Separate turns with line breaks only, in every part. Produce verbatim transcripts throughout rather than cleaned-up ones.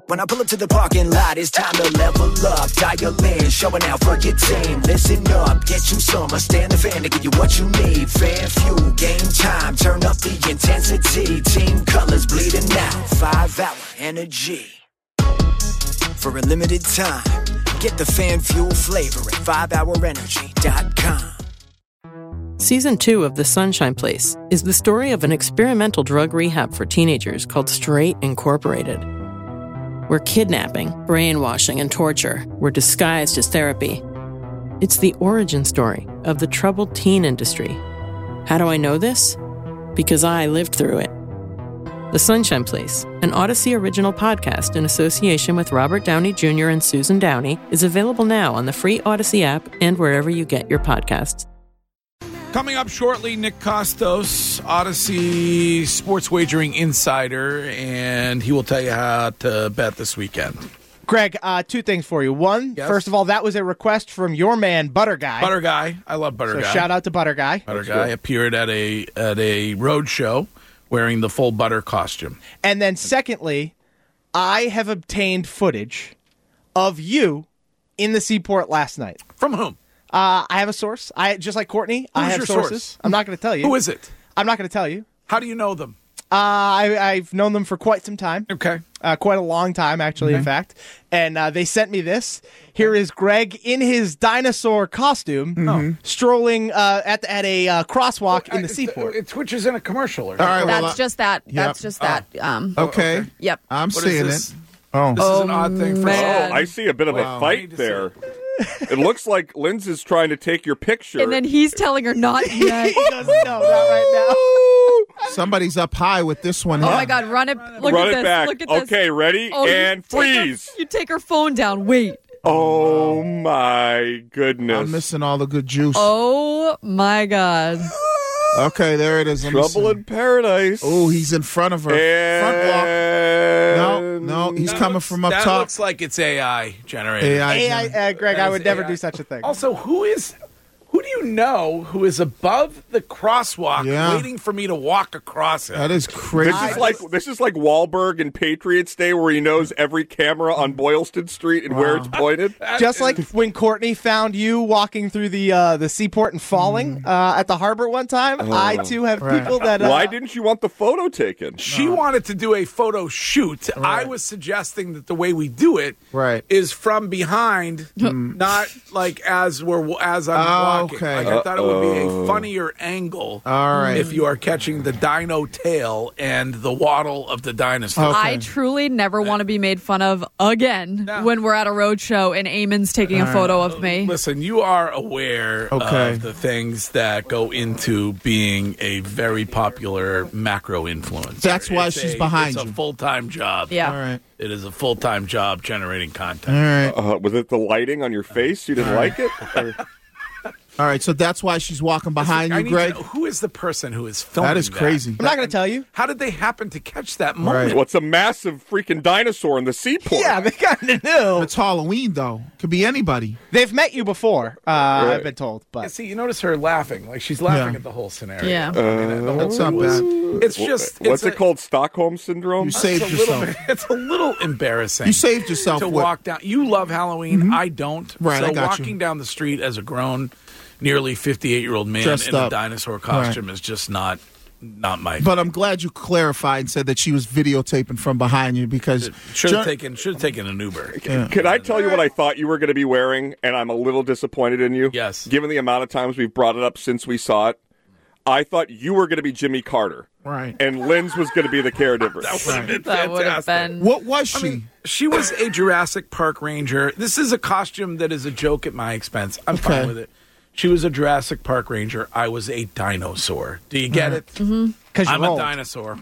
When I pull up to the parking lot, it's time to level up. Dial in, showing out for your team. Listen up, get you some. I stand the fan to give you what you need. Fan fuel, game time, turn up the intensity. Team colors bleeding out, five hour energy. For a limited time, get the fan fuel flavor at five hour energy dot com.
Season two of The Sunshine Place is the story of an experimental drug rehab for teenagers called Straight Incorporated, where kidnapping, brainwashing, and torture were disguised as therapy. It's the origin story of the troubled teen industry. How do I know this? Because I lived through it. The Sunshine Place, an Odyssey original podcast in association with Robert Downey Junior and Susan Downey, is available now on the free Odyssey app and wherever you get your podcasts.
Coming up shortly, Nick Costos, Odyssey sports wagering insider, and he will tell you how to bet this weekend.
Greg, uh, two things for you. One,
yes.
First of all, that was a request from your man, Butter Guy.
Butter Guy. I love Butter
so
Guy.
Shout out to Butter Guy.
Butter That's Guy good. appeared at a at a road show wearing the full butter costume.
And then secondly, I have obtained footage of you in the Seaport last night.
From whom?
Uh, I have a source. I just like Courtney.
Who's
I have
your
sources.
Source?
I'm not going to tell you.
Who is it?
I'm not going to tell you.
How do you know them?
Uh, I, I've known them for quite some time.
Okay.
Uh, quite a long time, actually,
Okay.
in fact. And uh, they sent me this. Here is Greg in his dinosaur costume,
mm-hmm.
strolling uh, at at a uh, crosswalk
well,
in the
it,
Seaport.
It, it twitches in a commercial. Or
All right,
That's
well,
just that.
Yep.
That's just that. Um,
Okay.
okay.
Yep.
I'm
What
seeing
is
it.
this?
Oh.
This is an odd thing for
man.
Oh, I see a bit of
Wow.
a
I
fight
need to
there.
see
It looks like Linz is trying to take your picture.
And then he's telling her not yet.
He doesn't know, not right
Somebody's up high with this one
Oh
here.
my God! Run it! Look
Run
at
it
this!
back.
Look at this!
Okay, ready?
Oh, you
and
take her-
freeze.
you take her phone down. Wait.
Oh my
I'm
goodness.
missing all the good juice.
Oh my God!
Okay, there it is. Let me
Trouble
see.
in paradise.
Oh, he's in front of her. Front walk. No,
And
no, he's
That
coming
looks-
from up
that
top.
looks like it's A I generated.
A I.
now. A I, uh, Greg,
That
I
is
would never
A I.
do such a thing.
Also, who is who do you know who is above the crosswalk
Yeah.
waiting for me to walk across it?
That is crazy.
This is like this is like Wahlberg in Patriots Day, where he knows every camera on Boylston Street and where it's pointed.
That
Just
is-
like when Courtney found you walking through the uh, the Seaport and falling uh, at the harbor one time, I too have
Right.
people that. Uh,
Why didn't you want the photo taken?
she wanted to do a photo shoot. I was suggesting that the way we do it
Right.
is from behind, not like as we're as I'm
Oh,
walking.
okay.
Like I thought it would be a funnier angle.
All right.
If you are catching the dino tail and the waddle of the dinosaur.
Okay.
I truly never want to be made fun of again
No.
when we're at a road show and Eamon's taking a photo of me.
Listen, you are aware
Okay.
of the things that go into being a very popular macro influencer.
That's why
It's
she's
a-
behind
it's
you.
a full-time job.
Yeah.
All right.
It is a full-time job generating
All
content.
right.
Uh, was it the lighting on your face? You didn't like it? Or-
All right. So that's why she's walking behind
I
you,
need
Greg.
to know, who is the person who is filming
That is crazy.
I'm not going to tell you.
How did they happen to catch that moment?
What's a massive freaking dinosaur in the seaport?
Yeah, they kind of knew.
It's Halloween, though. Could be anybody.
They've met you before, uh, I've been told.
Yeah,
But
see, you notice her laughing. Like, she's laughing
Yeah.
at the whole scenario.
Yeah.
I mean, the whole
That's not
thing was-
bad.
It's just...
What's
it's
it
a-
called? Stockholm syndrome?
You saved
it's a little
yourself.
bit- It's a little embarrassing.
You saved yourself.
to
with-
walk down. You love Halloween. I don't.
Right,
So
I got you.
walking down the street as a grown, nearly fifty-eight-year-old man
Dressed
in
up.
a dinosaur costume is just not not my.
But I'm glad you clarified and said that she was videotaping from behind you because
should have
Jer-
taken should have taken an Uber.
Can I tell you what I thought you were going to be wearing, and I'm a little disappointed in you?
Yes.
Given the amount of times we've brought it up since we saw it, I thought you were going to be Jimmy Carter.
Right.
And Linz was going to be the caregiver.
That would have been
That would have
fantastic.
been.
What was she?
I mean, she was a Jurassic Park ranger. This is a costume that is a joke at my expense. I'm fine
Okay.
with it. She was a Jurassic Park ranger. I was a dinosaur. Do you get it?
Mm-hmm.
because
I'm
you're
a
old.
dinosaur.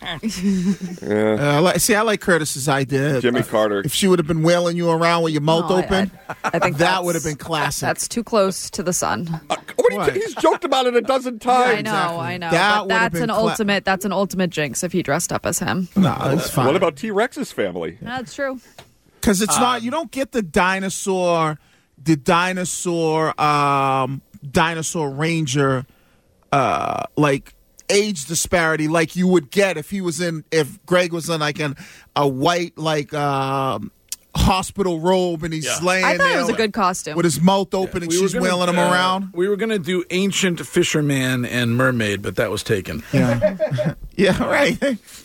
Uh, I like, see, I like Curtis's idea.
Jimmy
If-
Carter.
If she would have been wailing you around with your mouth
No, I-
open,
I, I think
that
that's-
would have been classic.
That's too close to the sun.
Uh, what do you
What?
t- he's joked about it a dozen times.
I know,
exactly.
I know.
That
but
would have
that's
been
an
cla-
ultimate. That's an ultimate jinx if he dressed up as him.
no, it's fine.
What about T Rex's family?
That's true.
Because it's not, you don't get the dinosaur, the dinosaur, um, dinosaur ranger, uh, like age disparity like you would get if he was in if Greg was in like an a white like um, hospital robe and he's
Yeah.
laying
I thought
there
it was a
like,
good costume.
with his mouth open and
We were
she's
gonna,
wheeling him
uh,
around.
We were going to do Ancient Fisherman and Mermaid, but that was taken.
Yeah, yeah, right.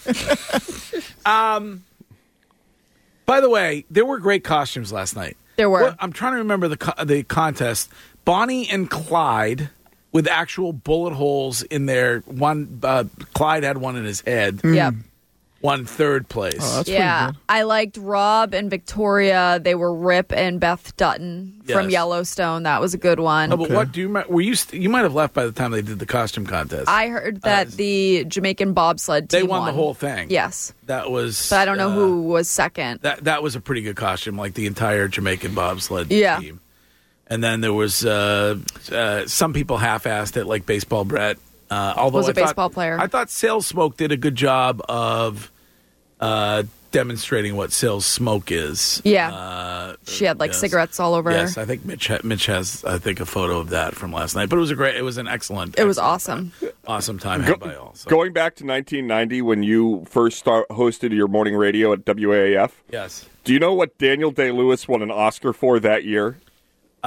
By the way, there were great costumes last night.
There were.
Well, I'm trying to remember the co- the contest. Bonnie and Clyde with actual bullet holes in their one. Uh, Clyde had one in his head.
Yep.
Won third place.
Oh, that's
Yeah,
pretty good.
I liked Rob and Victoria. They were Rip and Beth Dutton from
Yes.
Yellowstone. That was a good one.
No, but what do you me- were you? St- you might have left by the time they did the costume contest.
I heard that
Uh,
the Jamaican bobsled
they
team
won the whole thing.
Yes,
That was.
but I don't know
uh,
who was second.
That that was a pretty good costume, like the entire Jamaican bobsled
Yeah.
team. And then there was uh, uh, some people half-assed it, like Baseball Brett. Uh, although
Was a
I thought-
baseball player.
I thought Sales Smoke did a good job of uh, demonstrating what Sales Smoke is.
Yeah.
uh,
She had like
yes.
cigarettes all over
Yes,
her.
I think Mitch. Ha- Mitch has, I think, a photo of that from last night. But it was a great. It was an excellent.
It was
excellent
awesome.
time. Awesome time
Go-
had by all. So,
Going back to nineteen ninety when you first start, hosted your morning radio at W A A F,
yes.
do you know what Daniel Day-Lewis won an Oscar for that year?
Uh,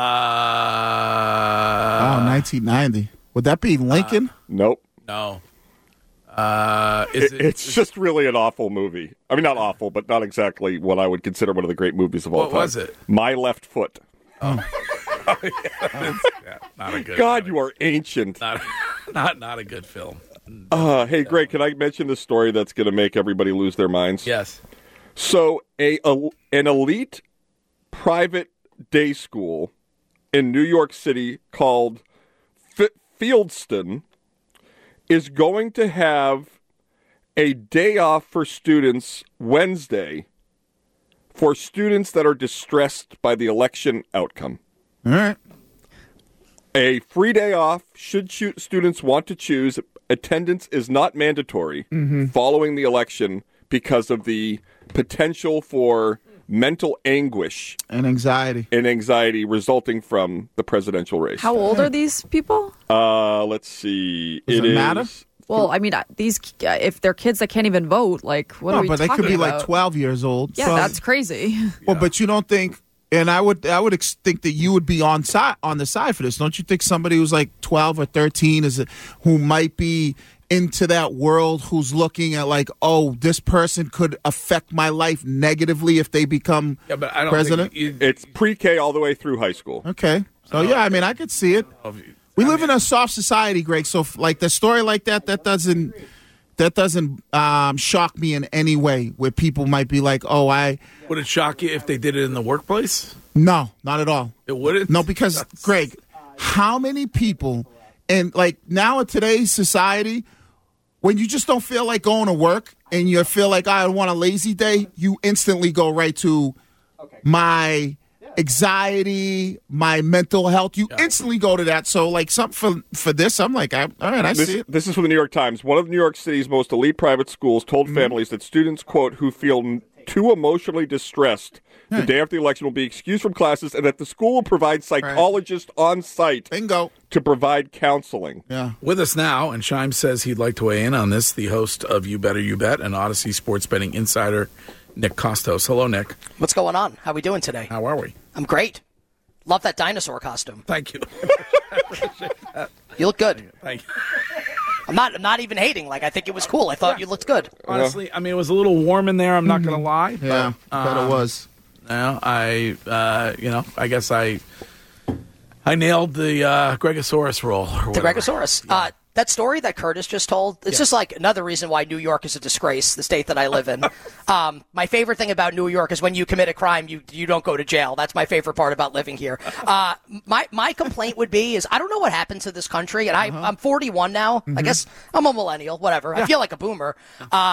Oh, nineteen ninety. Would that be Lincoln?
Nope.
no. Uh, is
It,
it,
it's just really an awful movie. I mean, not awful, but not exactly what I would consider one of the great movies of all
What
time.
was it?
My Left Foot.
yeah, not a good.
God,
not
you are ancient.
Not, not, not a good film.
Uh, hey, Greg, can I mention the story that's going to make everybody lose their minds?
Yes.
So, a, a an elite private day school in New York City called F- Fieldston is going to have a day off for students Wednesday for students that are distressed by the election outcome.
All right.
A free day off should chu- students want to choose. Attendance is not mandatory following the election because of the potential for mental anguish
And anxiety.
and anxiety resulting from the presidential race.
How old are these people?
Uh, let's see.
Does it
is-
matter?
Well, I mean, uh, these uh, if they're kids that can't even vote, like what are
No,
we
but they
talking
could be
about?
like twelve years old.
Yeah,
So-
that's crazy.
Well, but you don't think, and I would, I would ex- think that you would be on side on the side for this. Don't you think somebody who's like twelve or thirteen is, who might be into that world, who's looking at like, oh, this person could affect my life negatively if they become
Yeah, but I don't
president?
think you,
It's pre-K all the way through high school.
Okay, so yeah, I mean, I could see it.
you,
We live in a soft society, Greg. So, f- like the story like that, that doesn't that doesn't um, shock me in any way. Where people might be like, "Oh, I
would it shock you if they did it in the workplace?
no, not at all."
It wouldn't.
No, because Greg, how many people, and like now in today's society, when you just don't feel like going to work and you feel like I want a lazy day, you instantly go right to my anxiety, my mental health. You instantly go to that. So like something for for this, I'm like, I, all right, I
This,
see it.
this is from the New York Times. One of New York City's most elite private schools told
Mm-hmm.
families that students, quote, who feel n- too emotionally distressed the day after the election will be excused from classes and that the school will provide psychologists on site
Bingo.
to provide counseling.
Yeah.
With us now, and Shime says he'd like to weigh in on this, the host of You Better You Bet and Odyssey Sports Betting Insider, Nick Costos. Hello, Nick.
What's going on? How we doing today?
How are we?
I'm great. Love that dinosaur costume.
Thank you.
You look good.
Thank you.
I'm not. I'm not even hating. Like I think it was cool. I thought you looked good.
Honestly, I mean, it was a little warm in there. I'm not going to lie.
Mm-hmm. Yeah.
But,
bet
um,
it was.
No, I, uh, you know, I guess I, I nailed the uh, Gregosaurus roll. Or
The
whatever.
Gregosaurus. Uh, that story that Curtis just told, it's just like another reason why New York is a disgrace, the state that I live in. um, my favorite thing about New York is when you commit a crime, you you don't go to jail. That's my favorite part about living here. Uh, my my complaint would be is I don't know what happened to this country, and I, I'm forty-one now. I guess I'm a millennial, whatever. I feel like a boomer. Uh,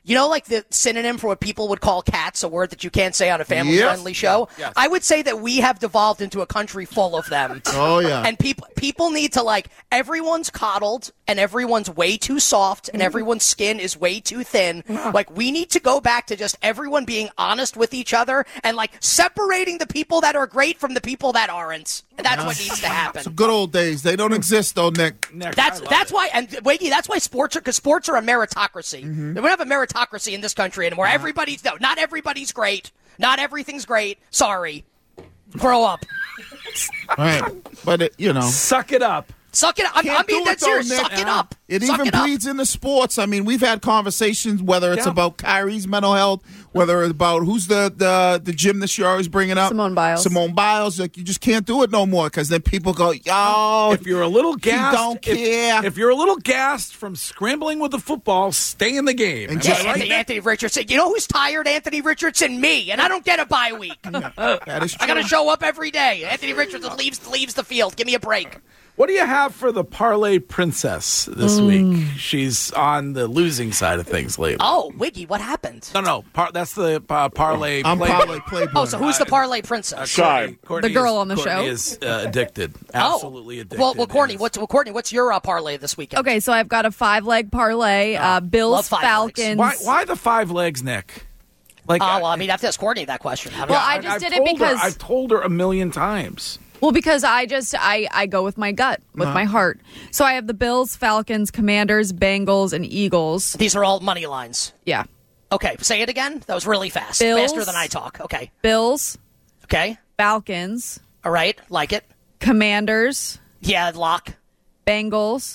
You know, like the synonym for what people would call cats, a word that you can't say on a family-friendly
Yes.
show?
Yes.
I would say that we have devolved into a country full of them.
Oh, yeah.
And people people need to, like, everyone's coddled, and everyone's way too soft, and everyone's skin is way too thin. Like, we need to go back to just everyone being honest with each other and, like, separating the people that are great from the people that aren't. And that's what needs to happen.
Some good old days. They don't exist, though, Nick.
Nick,
That's
I love
that's
it.
why, and Wiggy, that's why sports are, because sports are a meritocracy. We don't have a meritocracy in this country anymore. Everybody's, no, not everybody's great. Not everything's great. Sorry. Grow up.
All right. But, it, you know.
Suck it up.
Suck it up. I'm,
Can't
I'm being
do
dead
it, though,
serious.
Nick.
Suck it up.
It
Suck
even
it up.
bleeds into sports. I mean, we've had conversations, whether it's
Yeah.
about Kyrie's mental health, whether it's about who's the, the, the gymnast you're always bringing up.
Simone Biles.
Simone Biles. Like, you just can't do it no more because then people go, yo,
If you're a little gassed,
don't
if-
care.
If, you're a little gassed from scrambling with the football, stay in the game.
And
Am I
Yeah,
just-
right,
Anthony,
Nick?
Anthony Richardson. You know who's tired? Anthony Richardson, me, and I don't get a bye week.
that is true.
I got to show up every day. Anthony Richardson leaves leaves the field. Give me a break.
What do you have for the parlay princess this
Mm.
week? She's on the losing side of things lately.
Oh, Wiggy, what happened?
No, no, par- that's the uh, parlay.
I'm
play-
parlay playboy.
Oh, so who's the parlay princess?
Shy.
Courtney
The girl
is-
on the
Courtney
show?
is uh, addicted. Absolutely addicted.
Oh. Well, well, Courtney,
Yes.
what's well, Courtney, what's your uh, parlay this weekend?
Okay, so I've got a five leg parlay. Uh,
love
Bills
five
Falcons.
Why, why the five legs, Nick? Like,
Oh, well, I mean, I have to ask Courtney that question. How do
Well,
I,
I just
I've
did it
told her-
because-
I've told her a million times.
Well, because I just I, I go with my gut, with my heart. So I have the Bills, Falcons, Commanders, Bengals, and Eagles.
these are all money lines.
Yeah.
Okay, say it again. That was really fast.
Bills.
Faster than I talk. Okay.
Bills,
Okay.
Falcons,
All right. Like it.
Commanders,
Yeah, lock.
Bengals,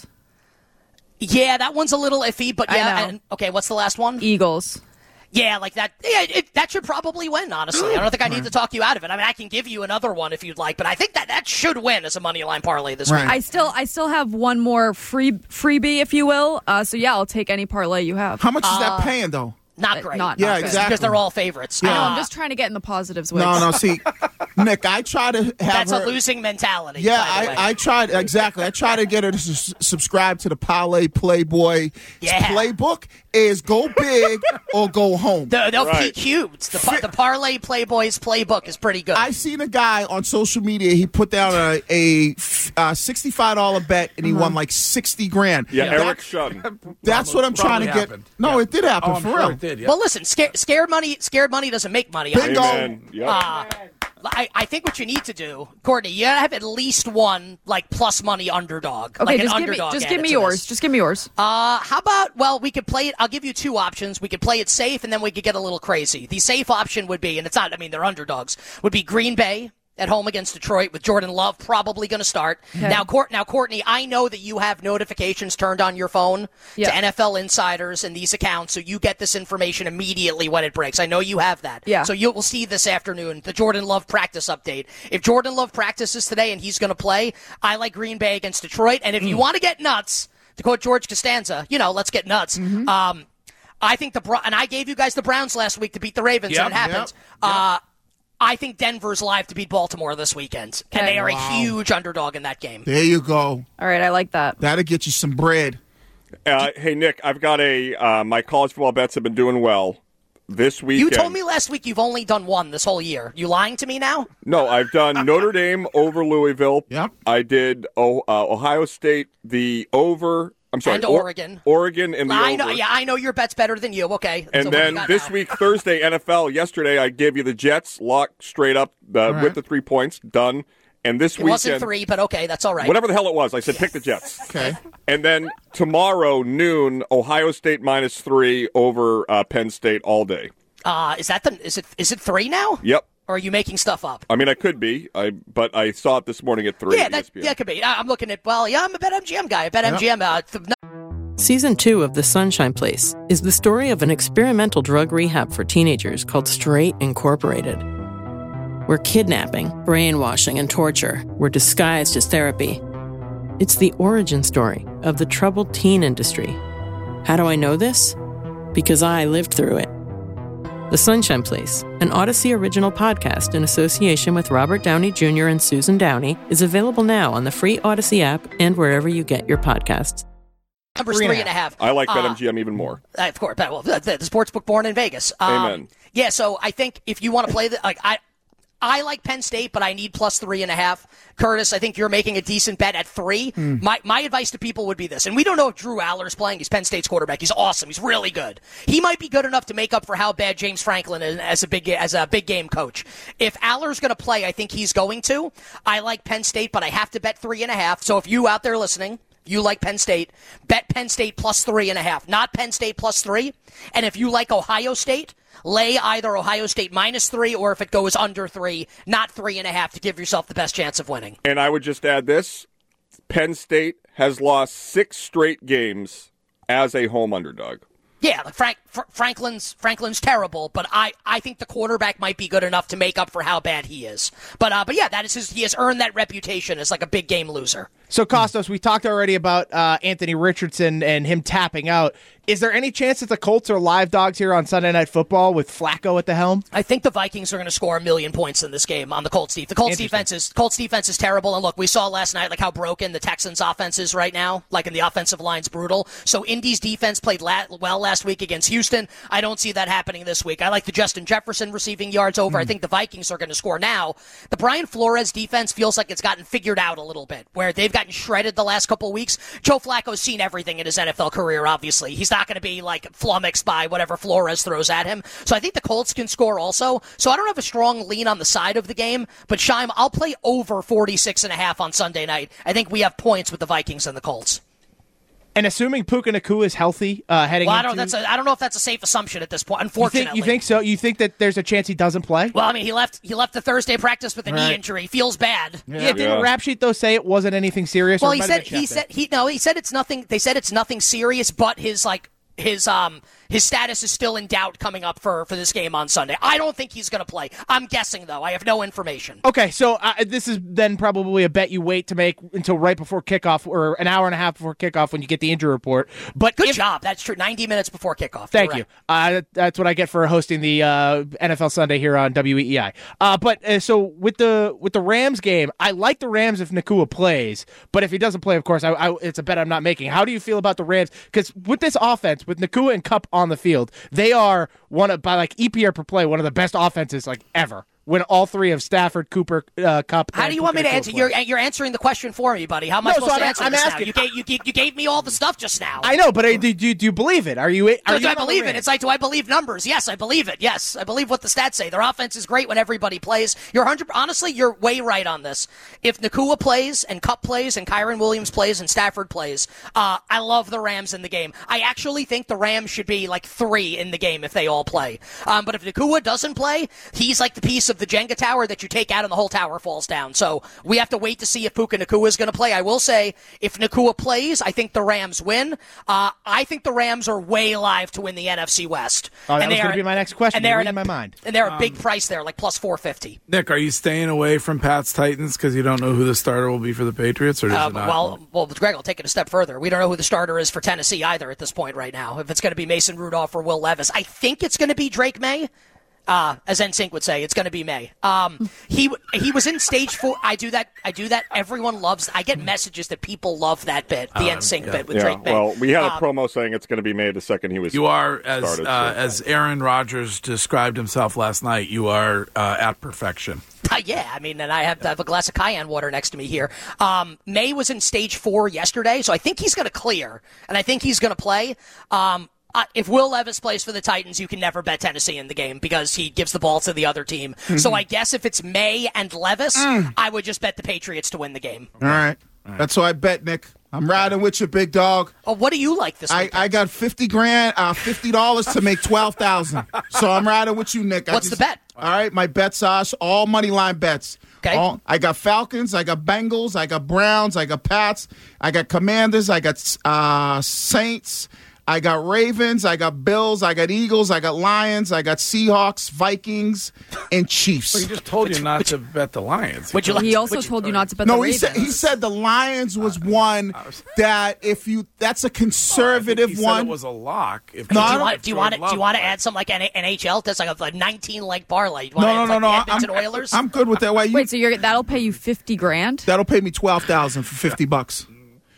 Yeah, that one's a little iffy, but
I
yeah.
know.
And, okay, what's the last one?
Eagles.
Yeah, like that. Yeah, it, that should probably win, honestly. I don't think I need to talk you out of it. I mean, I can give you another one if you'd like, but I think that that should win as a money line parlay this
Right.
week.
I still I still have one more free freebie, if you will. Uh, so yeah, I'll take any parlay you have.
How much is that paying, though?
Not
Uh,
great.
not-
Yeah,
not good.
exactly.
Because they're all favorites.
I know.
Uh,
I'm just trying to get in the positives with.
No, no. See, Nick, I try to have
That's
her.
a losing mentality.
Yeah,
by the way.
I, I tried exactly. I tried to get her to s- subscribe to the Parlay Playboy
Yeah.
playbook. Is go big or go home.
The, they'll
Right.
peak huge. The, pa- the Parlay Playboys playbook is pretty good.
I seen a guy on social media. He put down a, a uh, sixty-five dollar bet and he
Uh-huh.
won like sixty grand.
Yeah,
That-
Eric Shun.
That's what I'm trying to
Probably
get.
happened.
No,
Yeah.
it did happen
Oh, I'm
for
sure
real.
it did, yeah.
Well, listen, scare, scared money. Scared money doesn't make money.
Bingo.
Amen. Yep.
Uh, I, I think what you need to do, Courtney, you gotta have at least one like plus money underdog.
Okay,
like
just
an
give me
underdog
just
added
give me
to
yours.
this.
Just give me yours.
Uh, how about, well, we could play it. I'll give you two options. We could play it safe, and then we could get a little crazy. The safe option would be, and it's not, I mean, they're underdogs, would be Green Bay at home against Detroit with Jordan Love probably going to start. Now, Court, now, Courtney, I know that you have notifications turned on your phone
Yeah.
to N F L insiders and these accounts, so you get this information immediately when it breaks. I know you have that.
Yeah.
So you will see this afternoon the Jordan Love practice update. If Jordan Love practices today and he's going to play, I like Green Bay against Detroit. And if you want to get nuts, to quote George Costanza, you know, let's get nuts. Um, I think the Bro- and I gave you guys the Browns last week to beat the Ravens,
Yep,
and it happened.
yep,
Uh, I think Denver's live to beat Baltimore this weekend, and
Okay.
they are a huge underdog in that game.
There you go.
All right, I like that.
That'll get you some bread.
Uh, hey, Nick, I've got a. Uh, my college football bets have been doing well this
You
weekend.
told me last week you've only done one this whole year. You lying to me now?
No, I've done Notre Dame over Louisville.
Yep.
I did oh, uh, Ohio State, the over. I'm sorry,
And
Or-
Oregon.
Oregon and the
I
over.
know. Yeah, I know your bet's better than you. Okay. So
And
what do you
then
got
this
now?
week, Thursday, N F L. Yesterday, I gave you the Jets lock straight up uh,
right.
with the three points done. And this
It
weekend,
wasn't three, but okay, that's all right.
whatever the hell it was, I said pick the Jets.
Okay.
And then tomorrow noon, Ohio State minus three over uh, Penn State all day.
Uh, is that the? Is it? Is it three now?
Yep.
Or are you making stuff up?
I mean, I could be, I but I saw it this morning at three.
Yeah,
at
that
E S P N.
yeah could be. I- I'm looking at. Well, yeah, I'm a BetMGM guy. A BetMGM. Uh, th-
Season two of The Sunshine Place is the story of an experimental drug rehab for teenagers called Straight Incorporated, where kidnapping, brainwashing, and torture were disguised as therapy. It's the origin story of the troubled teen industry. How do I know this? Because I lived through it. The Sunshine Place, an Odyssey original podcast in association with Robert Downey Junior and Susan Downey, is available now on the free Odyssey app and wherever you get your podcasts.
Number's
Three
three
and
and
a
a half.
I like
Uh,
BetMGM even more.
Uh, of course, but, well, the, the sportsbook born in Vegas. Um,
Amen.
Yeah, so I think if you want to play the like I. I like Penn State, but I need plus three and a half. Curtis, I think you're making a decent bet at three.
Mm.
My my advice to people would be this, and we don't know if Drew Aller's playing. He's Penn State's quarterback. He's awesome. He's really good. He might be good enough to make up for how bad James Franklin is as a big as a big game coach. If Aller's going to play, I think he's going to. I like Penn State, but I have to bet three and a half. So if you out there listening, you like Penn State, bet Penn State plus three and a half, not Penn State plus three. And if you like Ohio State, lay either Ohio State minus three or if it goes under three, not three and a half to give yourself the best chance of winning.
And I would just add this. Penn State has lost six straight games as a home underdog.
Yeah, like Frank, Fr- Franklin's Franklin's terrible, but I, I think the quarterback might be good enough to make up for how bad he is. But uh, but yeah, that is his, he has earned that reputation as like a big game loser.
So, Costos, we talked already about uh, Anthony Richardson and him tapping out. Is there any chance that the Colts are live dogs here on Sunday Night Football with Flacco at the helm?
I think the Vikings are going to score a million points in this game on the Colts defense. The Colts defense is Colts defense is terrible. And look, we saw last night like how broken the Texans' offense is right now. Like, in the offensive line's brutal. So Indy's defense played la- well last week against Houston. I don't see that happening this week. I like the Justin Jefferson receiving yards over. Mm. I think the Vikings are going to score now. The Brian Flores defense feels like it's gotten figured out a little bit, where they've gotten shredded the last couple of weeks. Joe Flacco's seen everything in his N F L career, obviously. He's not going to be like flummoxed by whatever Flores throws at him. So I think the Colts can score also. So I don't have a strong lean on the side of the game, but Shime, I'll play over forty-six and a half on Sunday night. I think we have points with the Vikings and the Colts.
And assuming Puka Nacua is healthy uh, heading
well, I
into...
don't, that's a, I don't know if that's a safe assumption at this point,
You
unfortunately.
think, you think so? You think that there's a chance he doesn't play?
Well, I mean, he left He left the Thursday practice with a
Right.
knee injury. Feels bad.
Yeah, yeah didn't Rap Sheet, though, say it wasn't anything serious?
Well,
or
he
might have
said
been
he
checked
said he no, he said it's nothing. They said it's nothing serious, but his like his um his status is still in doubt coming up for, for this game on Sunday. I don't think he's going to play. I'm guessing though. I have no information.
Okay, so uh, this is then probably a bet you wait to make until right before kickoff or an hour and a half before kickoff when you get the injury report. But
good
if,
job. That's true. ninety minutes before kickoff.
Thank
You're
you.
right.
Uh, that's what I get for hosting the uh, N F L Sunday here on W E E I. Uh, but uh, so with the with the Rams game, I like the Rams if Nacua plays, but if he doesn't play, of course, I, I, it's a bet I'm not making. How do you feel about the Rams? Because with this offense, with Nacua and Kupp on the field, they are one of, by like E P R per play, one of the best offenses like ever. When all three of Stafford, Cooper, uh, Kupp.
How do you want me to answer? You're, you're answering the question for me, buddy. How am I
No,
supposed
so
to
I'm-
answer
I'm
this
asking-
now? You gave, you, gave, you gave me all the stuff just now.
I know, but I, do, do, do you believe it? Are you? Are
So
you
do I
in on the
believe it?
Rams?
It's like, do I believe numbers? Yes, I believe it. Yes, I believe what the stats say. Their offense is great when everybody plays. You're one hundred honestly, you're way right on this. If Nacua plays and Kupp plays and Kyron Williams plays and Stafford plays, uh, I love the Rams in the game. I actually think the Rams should be like three in the game if they all play. Um, but if Nacua doesn't play, he's like the piece of the Jenga tower that you take out and the whole tower falls down. So we have to wait to see if Puka Nacua is going to play. I will say, if Nacua plays, I think the Rams win. Uh, I think the Rams are way live to win the N F C West.
Oh, that
and
was
they
going
are-
to be my next question.
And they're
You're
in a,
reading my mind.
And they're a big price there, like plus four fifty.
Nick, are you staying away from Pat's Titans because you don't know who the starter will be for the Patriots, or does
Uh,
it not?
well, well, Greg, I'll take it a step further. We don't know who the starter is for Tennessee either at this point right now. If it's going to be Mason Rudolph or Will Levis, I think it's going to be Drake May. Uh, as N Sync would say, it's going to be May. Um, he he was in stage four. I do that. I do that. Everyone loves. I get messages that people love that bit, the N Sync
yeah.
bit with
Yeah,
Drake May.
well, we had a
Um,
promo saying it's going to be made the second he was
you are, as
started,
uh,
so.
as Aaron Rodgers described himself last night, you are uh, at perfection.
Uh, yeah, I mean, and I have, I have a glass of cayenne water next to me here. Um, May was in stage four yesterday, so I think he's going to clear, and I think he's going to play. Um, uh, if Will Levis plays for the Titans, you can never bet Tennessee in the game because he gives the ball to the other team.
Mm-hmm.
So I guess if it's May and Levis,
Mm.
I would just bet the Patriots to win the game.
All right. That's what I bet, Nick. I'm riding with you, big dog.
Oh, what do you like this
I,
weekend?
I got fifty grand, uh, fifty dollars to make twelve thousand. So I'm riding with you, Nick. I
What's
just-
the bet?
All right, my bets are all money line bets.
Okay.
All, I got Falcons, I got Bengals, I got Browns, I got Pats, I got Commanders, I got uh, Saints, I got Ravens, I got Bills, I got Eagles, I got Lions, I got Seahawks, Vikings, and Chiefs.
Well, he just told you not to bet the Lions.
Would you like?
He also
would you-
told you not to bet
No,
the
he
Ravens.
said he said the Lions was one that if you that's a conservative
he said
one.
it was a lock. If
No,
Do
I
you
don't-
want? Do you want it? Do you want to
Love
add some like N H L? That's like a like nineteen leg parlay.
no, no, no, no.
Like the
I'm,
Edmonton Oilers.
I'm good with that. Why you?
Wait, so you're that'll pay you fifty grand?
That'll pay me twelve thousand for fifty bucks.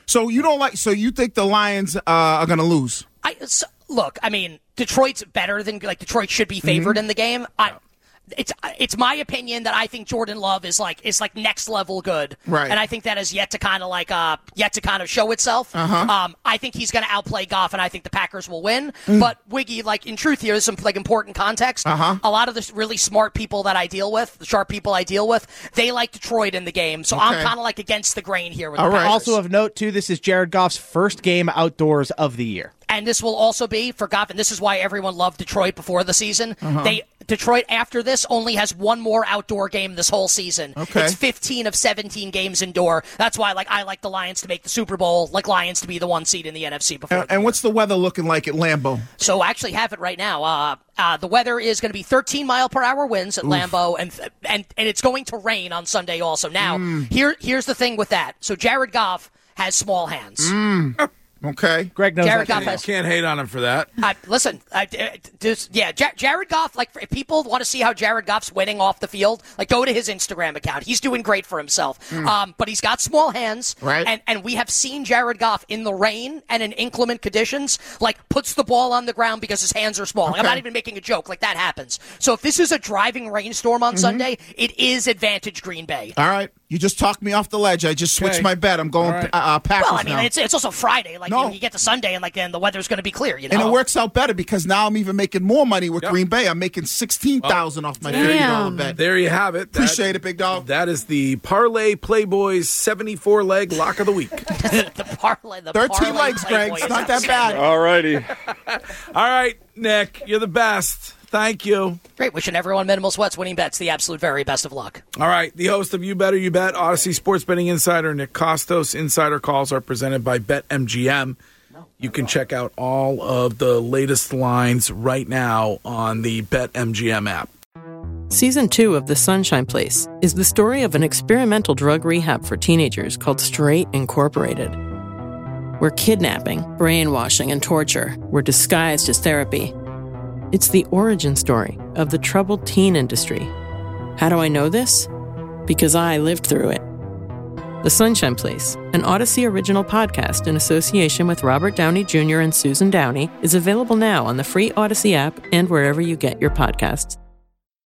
So you don't like? So you think the Lions uh, are going to lose?
I so, look. I mean, Detroit's better than like Detroit should be favored
Mm-hmm.
in the game. I, It's it's my opinion that I think Jordan Love is like is like next level good,
Right.
And I think that is yet to kind of like uh yet to kind of show itself.
Uh-huh.
Um, I think he's going to outplay Goff, and I think the Packers will win.
Mm.
But Wiggy, like in truth, here is some like important context.
Uh-huh.
A lot of the really smart people that I deal with, the sharp people I deal with, they like Detroit in the game. So I'm
Okay.
kind of like against the grain here with
All
the
right.
Packers.
Also of note, too, this is Jared Goff's first game outdoors of the year.
And this will also be for Goff, and this is why everyone loved Detroit before the season.
Uh-huh.
They Detroit after this only has one more outdoor game this whole season.
Okay.
It's fifteen of seventeen games indoor. That's why like I like the Lions to make the Super Bowl, like Lions to be the one seed in the N F C before.
And,
the
and
year.
what's the weather looking like at Lambeau?
So I actually have it right now. Uh, uh, the weather is going to be thirteen mile per hour winds at Lambeau, and and and it's going to rain on Sunday also. Now
Mm.
here here's the thing with that. So Jared Goff has small hands.
Mm. Okay.
Greg knows
Jared
that.
Goff
You
has
can't hate on him for that.
Uh, listen, uh, d- just, yeah, J- Jared Goff, like, if people want to see how Jared Goff's winning off the field, like, go to his Instagram account. He's doing great for himself. Um, but he's got small hands.
Right.
And, and we have seen Jared Goff in the rain and in inclement conditions, like, puts the ball on the ground because his hands are small. Like, I'm
Okay.
not even making a joke. Like, that happens. So if this is a driving rainstorm on Sunday, it is advantage Green Bay.
All right. You just talked me off the ledge. I just switched
Okay.
my bet. I'm going
All right.
uh, uh, Packers
Well, I mean,
now.
it's it's also Friday. Like,
No.
you, you get to Sunday, and, like, then the weather's going to be clear, you know?
and it works out better because now I'm even making more money with
Yep.
Green Bay. I'm making sixteen thousand off my
Damn.
thirty dollar bet.
There you have it. That-
Appreciate it, big dog.
That is the Parlay Playboys seventy-four leg lock of the week.
the parlay, the
thirteen
parlay
legs, Greg.
Playboy
It's
is
not that
outstanding.
bad.
All righty.
All right, Nick, you're the best. Thank you.
Great. Wishing everyone minimal sweats, winning bets, the absolute very best of luck.
All right, the host of You Better You Bet, Odyssey Sports Betting Insider, Nick Costos. Insider calls are presented by BetMGM. You can check out all of the latest lines right now on the BetMGM app.
Season two of The Sunshine Place is the story of an experimental drug rehab for teenagers called Straight Incorporated, where kidnapping, brainwashing, and torture were disguised as therapy. It's the origin story of the troubled teen industry. How do I know this? Because I lived through it. The Sunshine Place, an Odyssey original podcast in association with Robert Downey Junior and Susan Downey, is available now on the free Odyssey app and wherever you get your podcasts.